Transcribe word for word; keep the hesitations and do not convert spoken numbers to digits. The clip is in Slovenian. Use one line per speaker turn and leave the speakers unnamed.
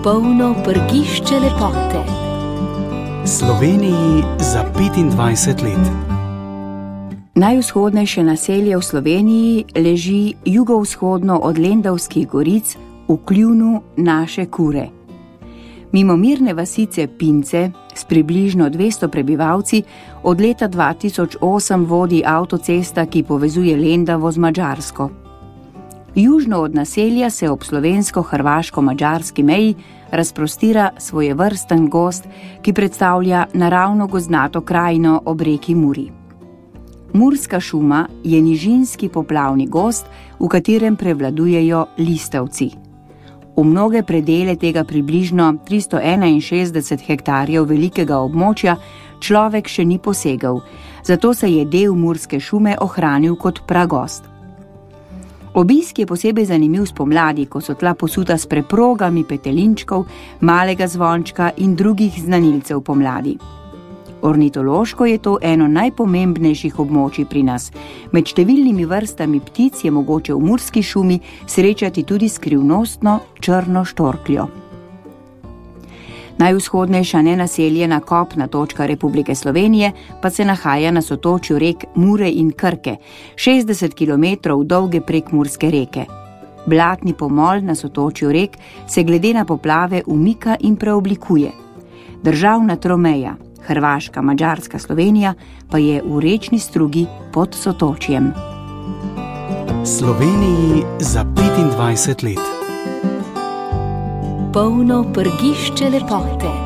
Polno prgišče lepote.
Sloveniji za petindvajset let.
Najvzhodnejše naselje v Sloveniji leži jugovzhodno od Lendavskih goric v kljunu Naše Kure. Mimo mirne vasice Pince s približno dvesto prebivalci od leta dva tisoč osem vodi avtocesta, ki povezuje Lendavo z Madžarsko. Južno od naselja se ob slovensko-hrvaško-madžarski meji razprostira svojevrsten gozd, ki predstavlja naravno gozdnato krajino ob reki Muri. Murska šuma je nižinski poplavni gozd, v katerem prevladujejo listavci. V mnoge predele tega približno tristo enainšestdeset hektarjev velikega območja človek še ni posegel, zato se je del Murske šume ohranil kot pragozd. Obisk je posebej zanimiv spomladi, ko so tla posuta s preprogami petelinčkov, malega zvončka in drugih znanilcev pomladi. Ornitološko je to eno najpomembnejših območij pri nas. Med številnimi vrstami ptic je mogoče v Murski šumi srečati tudi skrivnostno črno štorkljo. Najvzhodnejša nenaseljena kopna točka Republike Slovenije pa se nahaja na sotočju rek Mure in Krke, šestdeset kilometrov dolge prekmurske reke. Blatni pomol na sotočju rek se glede na poplave umika in preoblikuje. Državna tromeja, Hrvaška, Madžarska, Slovenija pa je v rečni strugi pod sotočjem.
Sloveniji za petindvajset let.
Polno prgišče lepote.